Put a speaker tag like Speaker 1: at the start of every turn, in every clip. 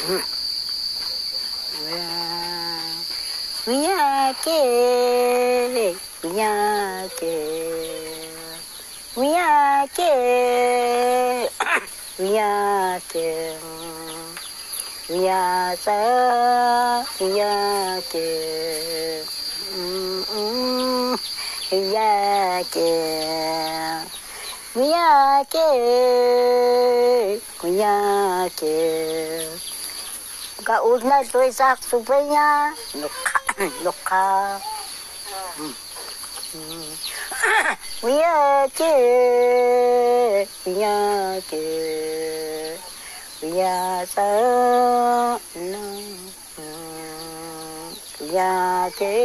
Speaker 1: Uyake, uyake, uyake, uyake, uyasa, uyake, uyake, uyake, uyake. Kauna tôi sắc sụp với nha, lục khá, uyake, uyake, uyasa, uyake,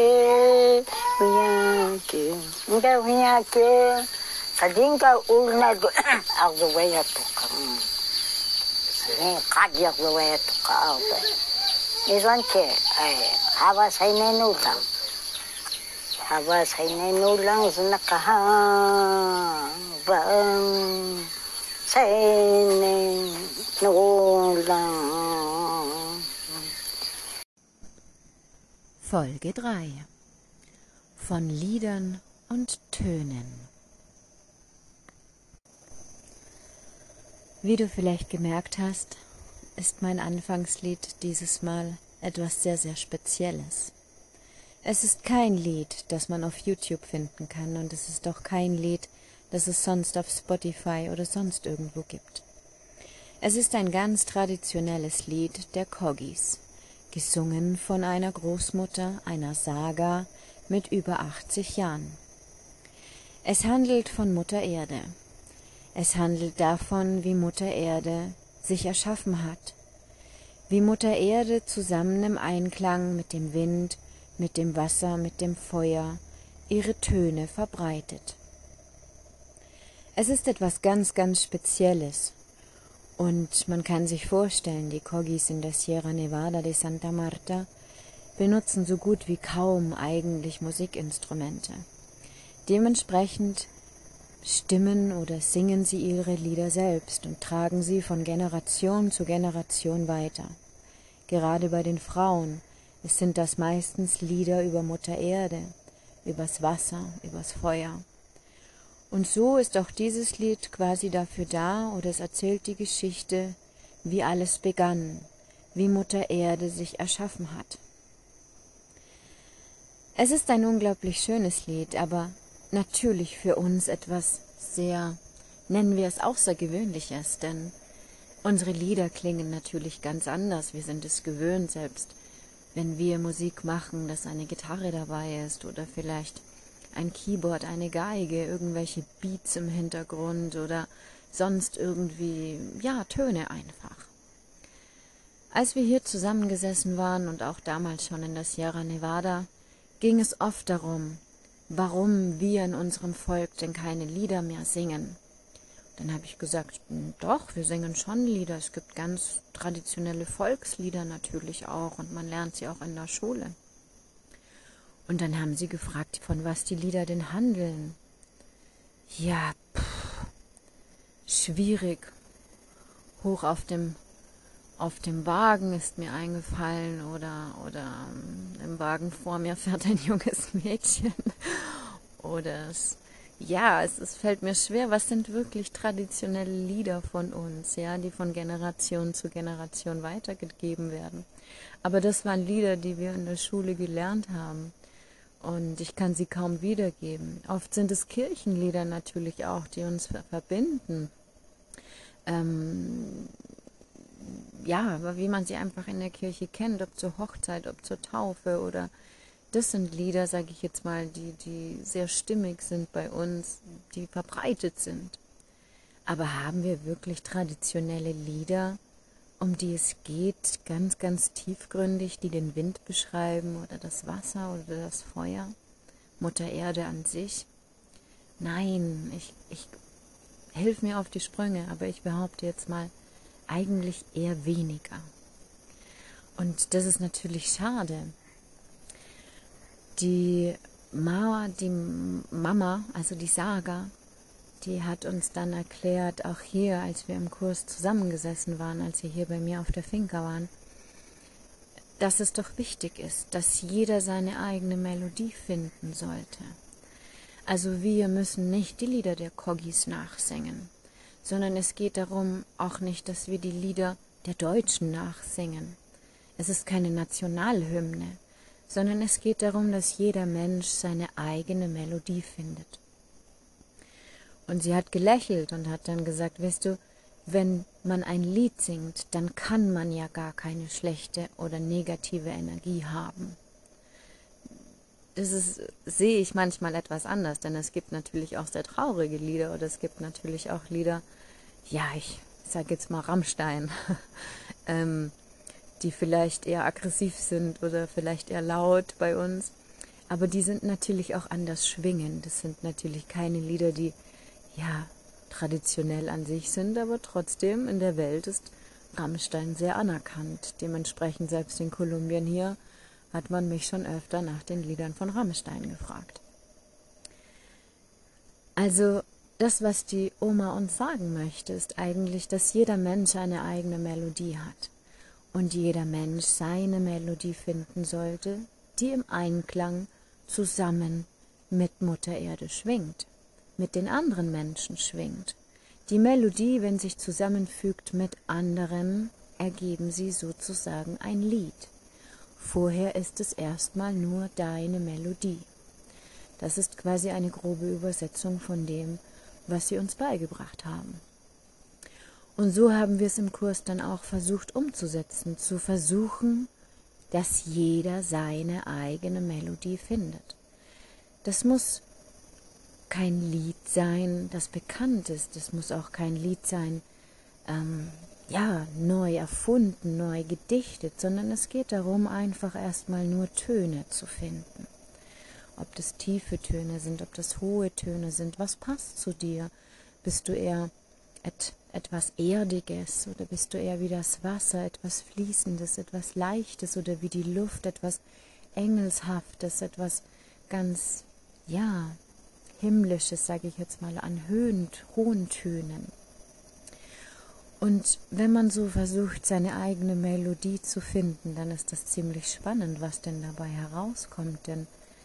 Speaker 1: uyake, nga uyake, kadinga una agdawaya tukang, kajak dawaya tukang. Isonche, haba say nulang. Haba say nulang nakahang say nulang.
Speaker 2: Folge 3 von Liedern und Tönen. Wie du vielleicht gemerkt hast, ist mein Anfangslied dieses Mal etwas sehr, sehr Spezielles. Es ist kein Lied, das man auf YouTube finden kann, und es ist auch kein Lied, das es sonst auf Spotify oder sonst irgendwo gibt. Es ist ein ganz traditionelles Lied der Koggis, gesungen von einer Großmutter einer Saga mit über 80 Jahren. Es handelt von Mutter Erde. Es handelt davon, wie Mutter Erde sich erschaffen hat, wie Mutter Erde zusammen im Einklang mit dem Wind, mit dem Wasser, mit dem Feuer ihre Töne verbreitet. Es ist etwas ganz, ganz Spezielles, und man kann sich vorstellen, die Koggis in der Sierra Nevada de Santa Marta benutzen so gut wie kaum eigentlich Musikinstrumente. Dementsprechend stimmen oder singen sie ihre Lieder selbst und tragen sie von Generation zu Generation weiter. Gerade bei den Frauen, es sind das meistens Lieder über Mutter Erde, übers Wasser, übers Feuer. Und so ist auch dieses Lied quasi dafür da, oder es erzählt die Geschichte, wie alles begann, wie Mutter Erde sich erschaffen hat. Es ist ein unglaublich schönes Lied, aber natürlich für uns etwas sehr, nennen wir es, Außergewöhnliches, denn unsere Lieder klingen natürlich ganz anders. Wir sind es gewöhnt, selbst wenn wir Musik machen, dass eine Gitarre dabei ist oder vielleicht ein Keyboard, eine Geige, irgendwelche Beats im Hintergrund oder sonst irgendwie, ja, Töne einfach. Als wir hier zusammengesessen waren und auch damals schon in der Sierra Nevada, ging es oft darum, warum wir in unserem Volk denn keine Lieder mehr singen. Dann habe ich gesagt, doch, wir singen schon Lieder. Es gibt ganz traditionelle Volkslieder natürlich auch, und man lernt sie auch in der Schule. Und dann haben sie gefragt, von was die Lieder denn handeln. Ja, schwierig. Hoch auf dem Wagen ist mir eingefallen, oder im Wagen vor mir fährt ein junges Mädchen. Oder es fällt mir schwer, was sind wirklich traditionelle Lieder von uns, ja, die von Generation zu Generation weitergegeben werden. Aber das waren Lieder, die wir in der Schule gelernt haben, und ich kann sie kaum wiedergeben. Oft sind es Kirchenlieder natürlich auch, die uns verbinden. Aber wie man sie einfach in der Kirche kennt, ob zur Hochzeit, ob zur Taufe, oder das sind Lieder, sage ich jetzt mal, die sehr stimmig sind bei uns, die verbreitet sind. Aber haben wir wirklich traditionelle Lieder, um die es geht, ganz, ganz tiefgründig, die den Wind beschreiben oder das Wasser oder das Feuer, Mutter Erde an sich? Nein, ich hilf mir auf die Sprünge, aber ich behaupte jetzt mal, eigentlich eher weniger. Und das ist natürlich schade. Die Mama, also die Saga, die hat uns dann erklärt, auch hier, als wir im Kurs zusammengesessen waren, als sie hier bei mir auf der Finca waren, dass es doch wichtig ist, dass jeder seine eigene Melodie finden sollte. Also wir müssen nicht die Lieder der Koggis nachsingen, sondern es geht darum auch nicht, dass wir die Lieder der Deutschen nachsingen. Es ist keine Nationalhymne, sondern es geht darum, dass jeder Mensch seine eigene Melodie findet. Und sie hat gelächelt und hat dann gesagt, weißt du, wenn man ein Lied singt, dann kann man ja gar keine schlechte oder negative Energie haben. Sehe ich manchmal etwas anders, denn es gibt natürlich auch sehr traurige Lieder oder es gibt natürlich auch Lieder, ja, ich sage jetzt mal Rammstein, die vielleicht eher aggressiv sind oder vielleicht eher laut bei uns, aber die sind natürlich auch anders schwingend. Das sind natürlich keine Lieder, die ja traditionell an sich sind, aber trotzdem in der Welt ist Rammstein sehr anerkannt. Dementsprechend selbst in Kolumbien hier hat man mich schon öfter nach den Liedern von Rammstein gefragt. Also das, was die Oma uns sagen möchte, ist eigentlich, dass jeder Mensch eine eigene Melodie hat und jeder Mensch seine Melodie finden sollte, die im Einklang zusammen mit Mutter Erde schwingt, mit den anderen Menschen schwingt. Die Melodie, wenn sich zusammenfügt mit anderen, ergeben sie sozusagen ein Lied. Vorher ist es erstmal nur deine Melodie. Das ist quasi eine grobe Übersetzung von dem, was sie uns beigebracht haben. Und so haben wir es im Kurs dann auch versucht umzusetzen, zu versuchen, dass jeder seine eigene Melodie findet. Das muss kein Lied sein, das bekannt ist. Es muss auch kein Lied sein, neu erfunden, neu gedichtet, sondern es geht darum, einfach erstmal nur Töne zu finden. Ob das tiefe Töne sind, ob das hohe Töne sind, was passt zu dir? Bist du eher etwas Erdiges oder bist du eher wie das Wasser, etwas Fließendes, etwas Leichtes oder wie die Luft, etwas Engelshaftes, etwas ganz, Himmlisches, sage ich jetzt mal, an hohen Tönen. Und wenn man so versucht, seine eigene Melodie zu finden, dann ist das ziemlich spannend, was denn dabei herauskommt, denn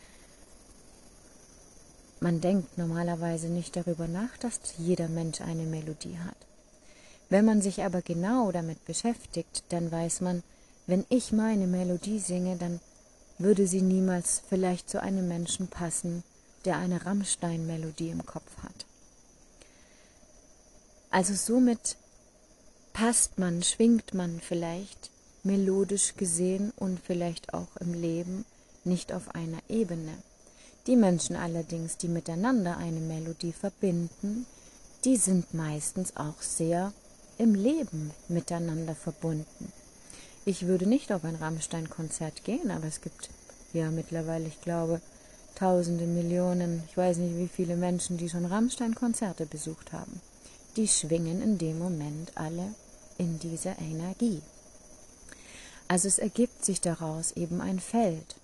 Speaker 2: man denkt normalerweise nicht darüber nach, dass jeder Mensch eine Melodie hat. Wenn man sich aber genau damit beschäftigt, dann weiß man, wenn ich meine Melodie singe, dann würde sie niemals vielleicht zu einem Menschen passen, der eine Rammstein-Melodie im Kopf hat. Also somit passt man, schwingt man vielleicht melodisch gesehen und vielleicht auch im Leben nicht auf einer Ebene. Die Menschen allerdings, die miteinander eine Melodie verbinden, die sind meistens auch sehr im Leben miteinander verbunden. Ich würde nicht auf ein Rammstein-Konzert gehen, aber es gibt ja mittlerweile, ich glaube, Tausende, Millionen, ich weiß nicht wie viele Menschen, die schon Rammstein-Konzerte besucht haben. Die schwingen in dem Moment alle in dieser Energie. Also es ergibt sich daraus eben ein Feld.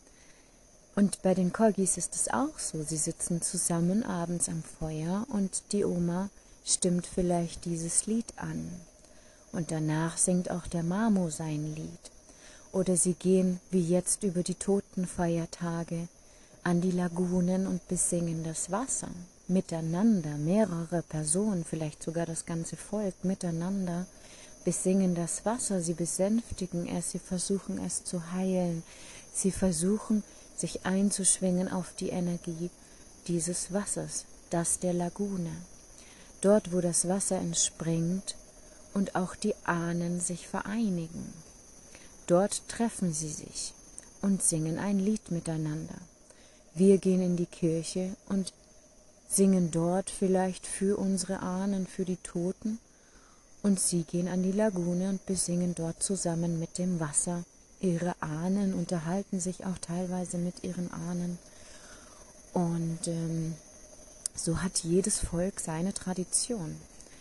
Speaker 2: Und bei den Koggis ist es auch so, sie sitzen zusammen abends am Feuer und die Oma stimmt vielleicht dieses Lied an. Und danach singt auch der Mamo sein Lied. Oder sie gehen wie jetzt über die Totenfeiertage an die Lagunen und besingen das Wasser. Miteinander, mehrere Personen, vielleicht sogar das ganze Volk miteinander besingen das Wasser, sie besänftigen es, sie versuchen es zu heilen, sie versuchen sich einzuschwingen auf die Energie dieses Wassers, das der Lagune. Dort, wo das Wasser entspringt und auch die Ahnen sich vereinigen. Dort treffen sie sich und singen ein Lied miteinander. Wir gehen in die Kirche und singen dort vielleicht für unsere Ahnen, für die Toten, und sie gehen an die Lagune und besingen dort zusammen mit dem Wasser ihre Ahnen, unterhalten sich auch teilweise mit ihren Ahnen. Und so hat jedes Volk seine Tradition.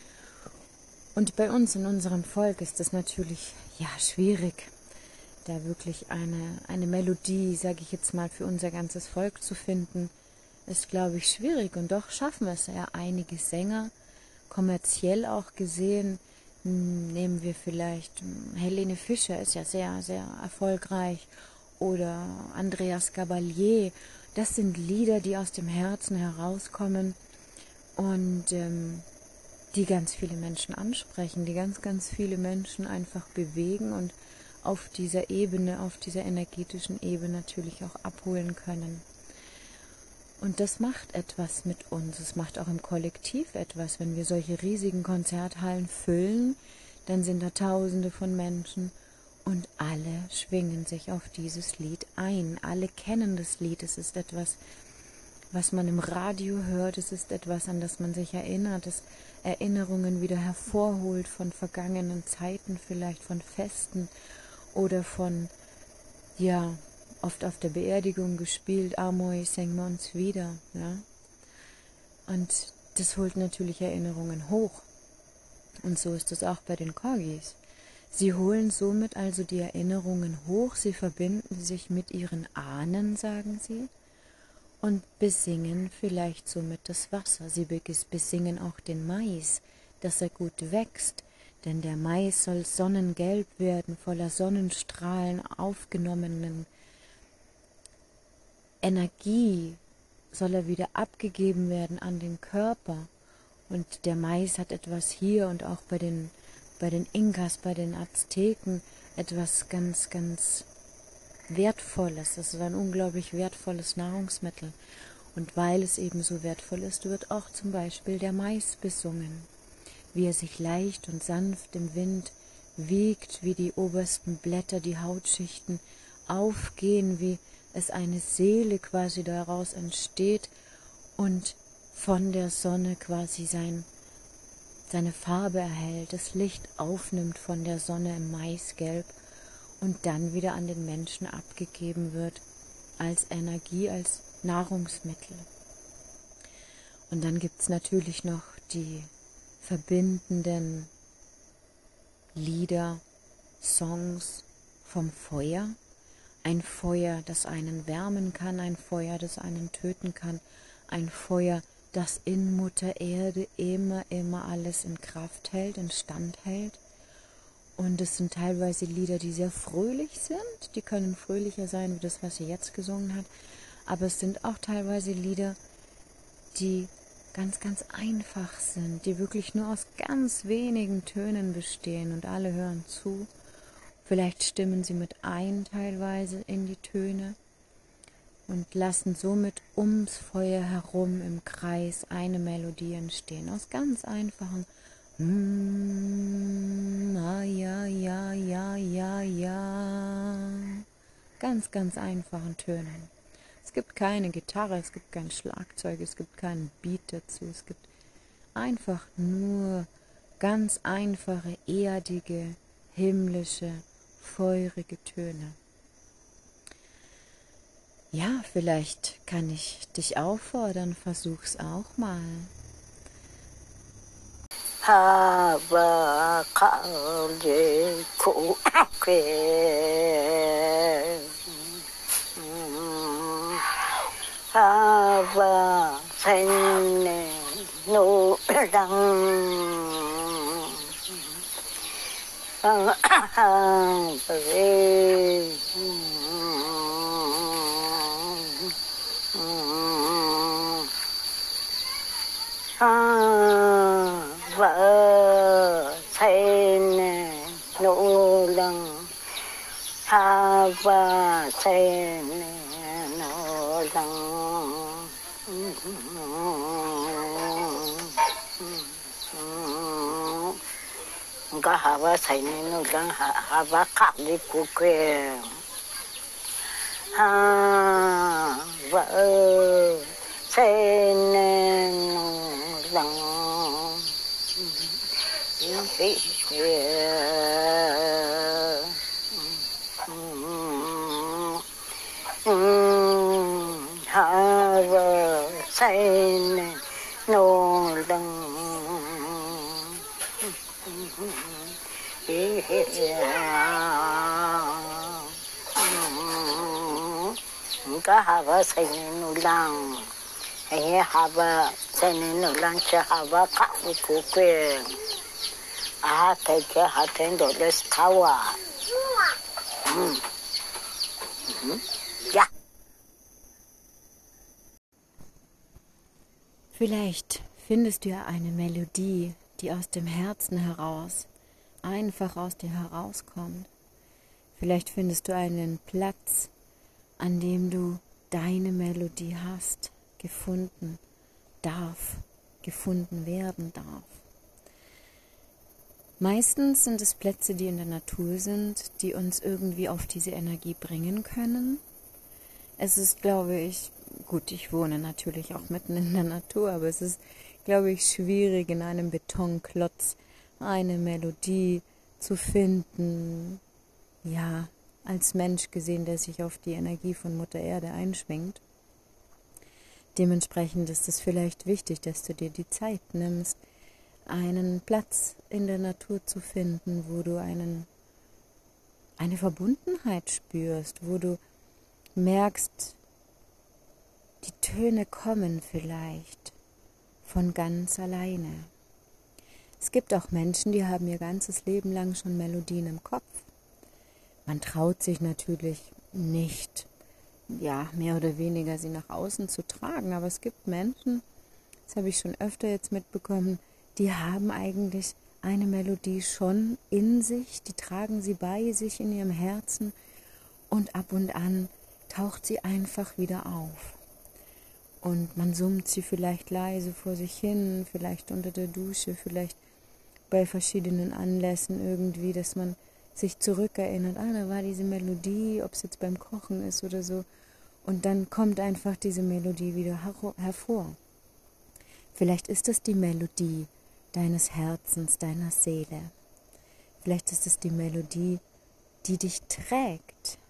Speaker 2: Und bei uns in unserem Volk ist es natürlich schwierig, da wirklich eine Melodie, sage ich jetzt mal, für unser ganzes Volk zu finden, ist, glaube ich, schwierig. Und doch schaffen es ja einige Sänger, kommerziell auch gesehen, Nehmen wir vielleicht Helene Fischer, ist ja sehr, sehr erfolgreich, oder Andreas Gabalier. Das sind Lieder, die aus dem Herzen herauskommen und die ganz viele Menschen ansprechen, die ganz, ganz viele Menschen einfach bewegen und auf dieser Ebene, auf dieser energetischen Ebene natürlich auch abholen können. Und das macht etwas mit uns, es macht auch im Kollektiv etwas. Wenn wir solche riesigen Konzerthallen füllen, dann sind da Tausende von Menschen und alle schwingen sich auf dieses Lied ein. Alle kennen das Lied, es ist etwas, was man im Radio hört, es ist etwas, an das man sich erinnert, es Erinnerungen wieder hervorholt von vergangenen Zeiten, vielleicht von Festen oder von, ja, oft auf der Beerdigung gespielt, Amoy, singen wir uns wieder. Ja? Und das holt natürlich Erinnerungen hoch. Und so ist es auch bei den Corgis. Sie holen somit also die Erinnerungen hoch, sie verbinden sich mit ihren Ahnen, sagen sie, und besingen vielleicht somit das Wasser. Sie besingen auch den Mais, dass er gut wächst, denn der Mais soll sonnengelb werden, voller Sonnenstrahlen, aufgenommenen Energie soll er wieder abgegeben werden an den Körper. Und der Mais hat etwas hier und auch bei den Inkas, bei den Azteken etwas ganz, ganz Wertvolles. Das ist ein unglaublich wertvolles Nahrungsmittel. Und weil es eben so wertvoll ist, wird auch zum Beispiel der Mais besungen, wie er sich leicht und sanft im Wind wiegt, wie die obersten Blätter, die Hautschichten aufgehen, wie es eine Seele quasi daraus entsteht und von der Sonne quasi seine Farbe erhält, das Licht aufnimmt von der Sonne im Maisgelb und dann wieder an den Menschen abgegeben wird als Energie, als Nahrungsmittel. Und dann gibt es natürlich noch die verbindenden Lieder, Songs vom Feuer. Ein Feuer, das einen wärmen kann, ein Feuer, das einen töten kann, ein Feuer, das in Mutter Erde immer alles in Kraft hält, in Stand hält. Und es sind teilweise Lieder, die sehr fröhlich sind, die können fröhlicher sein, wie das, was sie jetzt gesungen hat, aber es sind auch teilweise Lieder, die ganz, ganz einfach sind, die wirklich nur aus ganz wenigen Tönen bestehen und alle hören zu. Vielleicht stimmen sie mit ein teilweise in die Töne und lassen somit ums Feuer herum im Kreis eine Melodie entstehen, aus ganz einfachen ja, ja, ja, ja, ja, ganz, ganz einfachen Tönen. Es gibt keine Gitarre, es gibt kein Schlagzeug, es gibt keinen Beat dazu, es gibt einfach nur ganz einfache, erdige, himmlische, feurige Töne. Ja, vielleicht kann ich dich auffordern, versuch's auch mal.
Speaker 1: Hava kaje kuke Hava sene no dang vợ thấy nụ lăng vợ thấy nụ lăng có vợ thấy nụ lăng vợ cắt đi cụ quê vợ thấy nụ lăng Hava say no lăng có hava say no lăng hava say no lăng cho hava cắt đi cụ quê Hatendo das Kawa. Ja.
Speaker 2: Vielleicht findest du ja eine Melodie, die aus dem Herzen heraus, einfach aus dir herauskommt. Vielleicht findest du einen Platz, an dem du deine Melodie hast, gefunden werden darf. Meistens sind es Plätze, die in der Natur sind, die uns irgendwie auf diese Energie bringen können. Es ist, glaube ich, gut, ich wohne natürlich auch mitten in der Natur, aber es ist, glaube ich, schwierig, in einem Betonklotz eine Melodie zu finden, ja, als Mensch gesehen, der sich auf die Energie von Mutter Erde einschwingt. Dementsprechend ist es vielleicht wichtig, dass du dir die Zeit nimmst, einen Platz in der Natur zu finden, wo du eine Verbundenheit spürst, wo du merkst, die Töne kommen vielleicht von ganz alleine. Es gibt auch Menschen, die haben ihr ganzes Leben lang schon Melodien im Kopf. Man traut sich natürlich nicht, ja, mehr oder weniger sie nach außen zu tragen, aber es gibt Menschen, das habe ich schon öfter jetzt mitbekommen, die haben eigentlich eine Melodie schon in sich, die tragen sie bei sich in ihrem Herzen und ab und an taucht sie einfach wieder auf. Und man summt sie vielleicht leise vor sich hin, vielleicht unter der Dusche, vielleicht bei verschiedenen Anlässen irgendwie, dass man sich zurückerinnert, da war diese Melodie, ob es jetzt beim Kochen ist oder so. Und dann kommt einfach diese Melodie wieder hervor. Vielleicht ist es die Melodie deines Herzens, deiner Seele. Vielleicht ist es die Melodie, die dich trägt.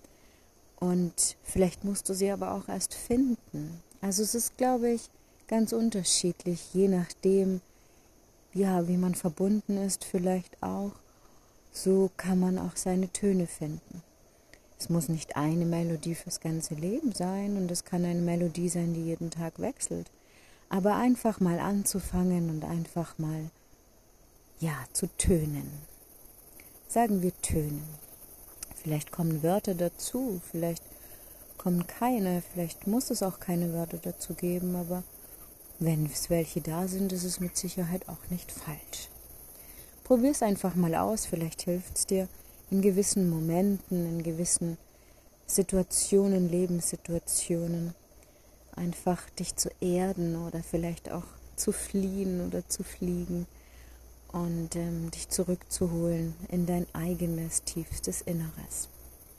Speaker 2: Und vielleicht musst du sie aber auch erst finden. Also es ist, glaube ich, ganz unterschiedlich, je nachdem, ja, wie man verbunden ist vielleicht auch. So kann man auch seine Töne finden. Es muss nicht eine Melodie fürs ganze Leben sein und es kann eine Melodie sein, die jeden Tag wechselt. Aber einfach mal anzufangen und einfach mal, ja, zu tönen. Sagen wir tönen. Vielleicht kommen Wörter dazu, vielleicht kommen keine, vielleicht muss es auch keine Wörter dazu geben, aber wenn es welche da sind, ist es mit Sicherheit auch nicht falsch. Probier es einfach mal aus, vielleicht hilft es dir in gewissen Momenten, in gewissen Situationen, Lebenssituationen, einfach dich zu erden oder vielleicht auch zu fliehen oder zu fliegen und dich zurückzuholen in dein eigenes, tiefstes Inneres.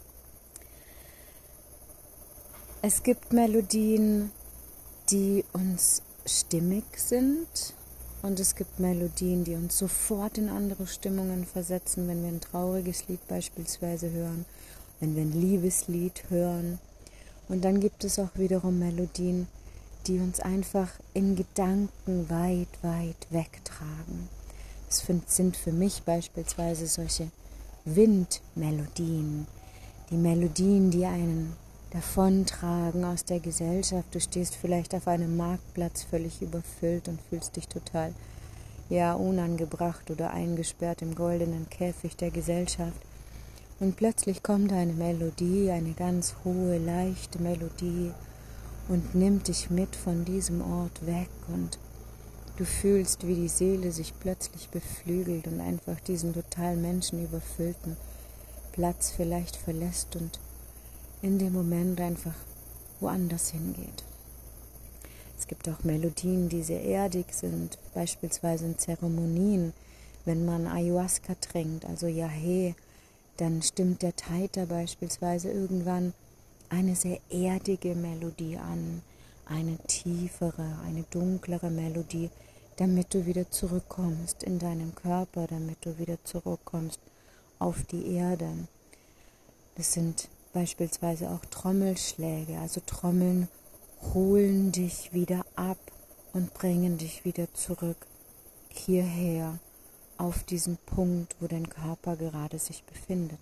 Speaker 2: Es gibt Melodien, die uns stimmig sind und es gibt Melodien, die uns sofort in andere Stimmungen versetzen, wenn wir ein trauriges Lied beispielsweise hören, wenn wir ein Liebeslied hören. Und dann gibt es auch wiederum Melodien, die uns einfach in Gedanken weit, weit wegtragen. Das sind für mich beispielsweise solche Windmelodien, die Melodien, die einen davontragen aus der Gesellschaft. Du stehst vielleicht auf einem Marktplatz völlig überfüllt und fühlst dich total, ja, unangebracht oder eingesperrt im goldenen Käfig der Gesellschaft. Und plötzlich kommt eine Melodie, eine ganz hohe, leichte Melodie und nimmt dich mit von diesem Ort weg und du fühlst, wie die Seele sich plötzlich beflügelt und einfach diesen total menschenüberfüllten Platz vielleicht verlässt und in dem Moment einfach woanders hingeht. Es gibt auch Melodien, die sehr erdig sind, beispielsweise in Zeremonien, wenn man Ayahuasca trinkt, also Yahe, dann stimmt der Taita beispielsweise irgendwann eine sehr erdige Melodie an, eine tiefere, eine dunklere Melodie, damit du wieder zurückkommst in deinen Körper, damit du wieder zurückkommst auf die Erde. Das sind beispielsweise auch Trommelschläge, also Trommeln holen dich wieder ab und bringen dich wieder zurück hierher, auf diesen Punkt, wo dein Körper gerade sich befindet.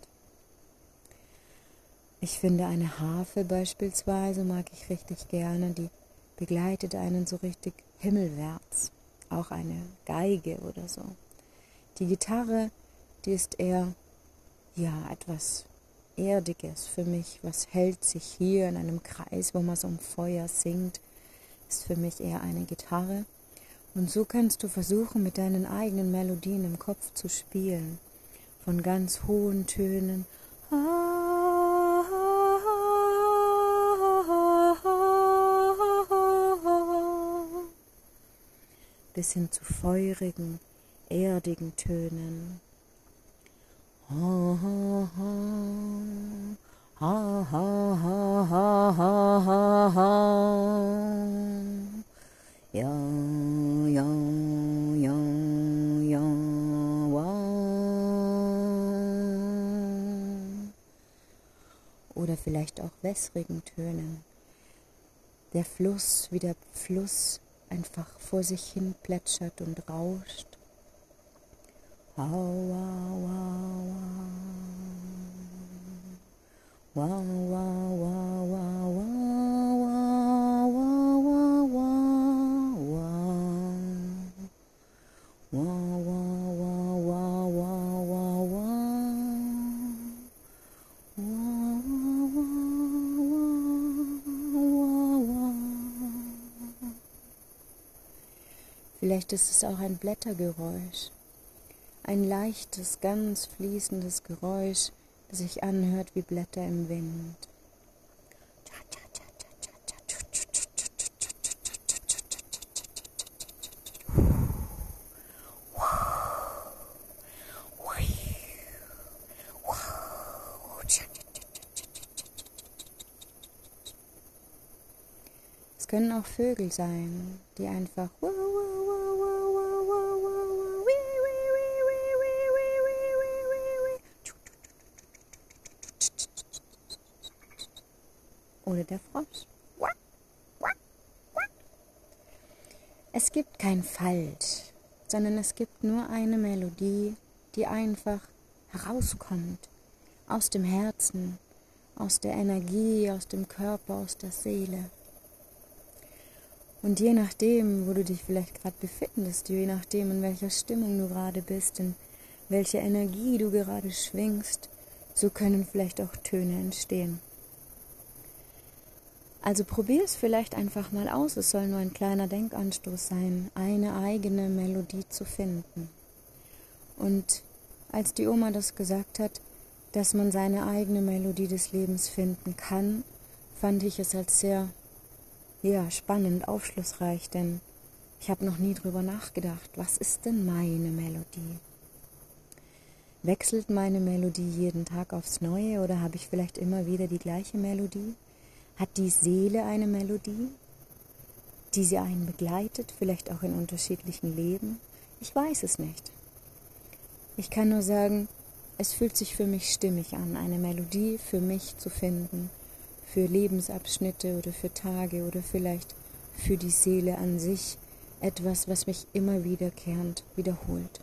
Speaker 2: Ich finde eine Harfe beispielsweise, mag ich richtig gerne, die begleitet einen so richtig himmelwärts. Auch eine Geige oder so. Die Gitarre, die ist eher, etwas Erdiges für mich. Was hält sich hier in einem Kreis, wo man so um Feuer singt, ist für mich eher eine Gitarre. Und so kannst du versuchen, mit deinen eigenen Melodien im Kopf zu spielen. Von ganz hohen Tönen bis hin zu feurigen, erdigen Tönen. Ja, ja, ja, ja, wow. Oder vielleicht auch wässrigen Tönen. Der Fluss, wie der Fluss einfach vor sich hin plätschert und rauscht. Wow, wow, wow, wow. Wow, wow, wow, wow, wow, wow, wow, wow, wow. Wow, wow, wow, wow, wow, wow, wow. Vielleicht ist es auch ein Blättergeräusch. Ein leichtes, ganz fließendes Geräusch, das sich anhört wie Blätter im Wind. Es können auch Vögel sein, die einfach oder der Frosch. Es gibt kein Falsch, sondern es gibt nur eine Melodie, die einfach herauskommt, aus dem Herzen, aus der Energie, aus dem Körper, aus der Seele. Und je nachdem, wo du dich vielleicht gerade befindest, je nachdem, in welcher Stimmung du gerade bist, in welcher Energie du gerade schwingst, so können vielleicht auch Töne entstehen. Also probier es vielleicht einfach mal aus, es soll nur ein kleiner Denkanstoß sein, eine eigene Melodie zu finden. Und als die Oma das gesagt hat, dass man seine eigene Melodie des Lebens finden kann, fand ich es als sehr spannend, aufschlussreich, denn ich habe noch nie drüber nachgedacht, was ist denn meine Melodie? Wechselt meine Melodie jeden Tag aufs Neue oder habe ich vielleicht immer wieder die gleiche Melodie? Hat die Seele eine Melodie, die sie einen begleitet, vielleicht auch in unterschiedlichen Leben? Ich weiß es nicht. Ich kann nur sagen, es fühlt sich für mich stimmig an, eine Melodie für mich zu finden, für Lebensabschnitte oder für Tage oder vielleicht für die Seele an sich, etwas, was mich immer wiederkehrend wiederholt.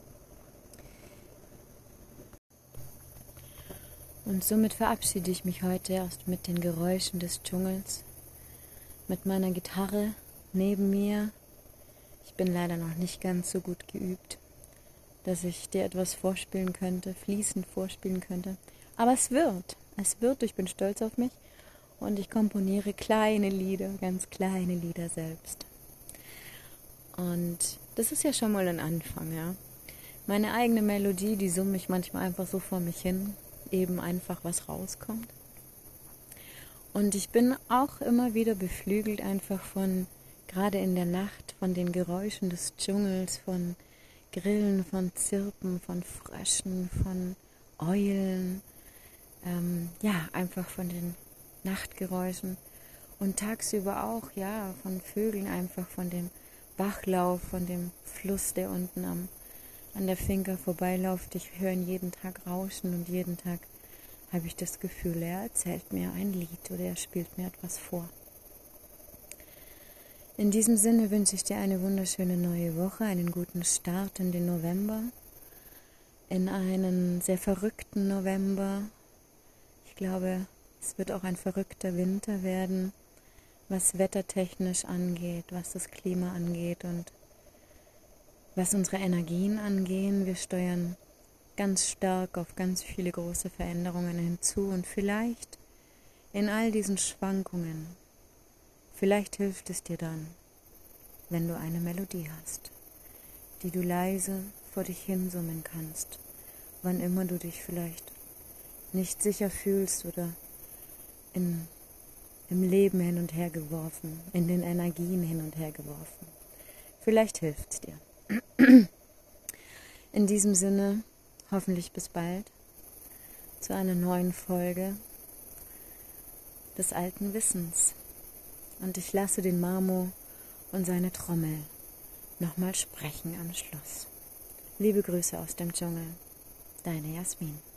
Speaker 2: Und somit verabschiede ich mich heute erst mit den Geräuschen des Dschungels, mit meiner Gitarre neben mir. Ich bin leider noch nicht ganz so gut geübt, dass ich dir etwas vorspielen könnte, fließend vorspielen könnte. Aber es wird, ich bin stolz auf mich und ich komponiere kleine Lieder, ganz kleine Lieder selbst. Und das ist ja schon mal ein Anfang, ja. Meine eigene Melodie, die summe ich manchmal einfach so vor mich hin, eben einfach was rauskommt. Und ich bin auch immer wieder beflügelt einfach von, gerade in der Nacht, von den Geräuschen des Dschungels, von Grillen, von Zirpen, von Fröschen, von Eulen, einfach von den Nachtgeräuschen und tagsüber auch, von Vögeln, einfach von dem Bachlauf, von dem Fluss, der unten an der Finca vorbeiläuft. Ich höre ihn jeden Tag rauschen und jeden Tag habe ich das Gefühl, er erzählt mir ein Lied oder er spielt mir etwas vor. In diesem Sinne wünsche ich dir eine wunderschöne neue Woche, einen guten Start in den November, in einen sehr verrückten November. Ich glaube, es wird auch ein verrückter Winter werden, was wettertechnisch angeht, was das Klima angeht. Und Was unsere Energien angehen, wir steuern ganz stark auf ganz viele große Veränderungen hinzu und vielleicht in all diesen Schwankungen, vielleicht hilft es dir dann, wenn du eine Melodie hast, die du leise vor dich hinsummen kannst, wann immer du dich vielleicht nicht sicher fühlst oder im Leben hin und her geworfen, in den Energien hin und her geworfen. Vielleicht hilft es dir. In diesem Sinne, hoffentlich bis bald zu einer neuen Folge des alten Wissens. Und ich lasse den Marmor und seine Trommel nochmal sprechen am Schluss. Liebe Grüße aus dem Dschungel, deine Jasmin.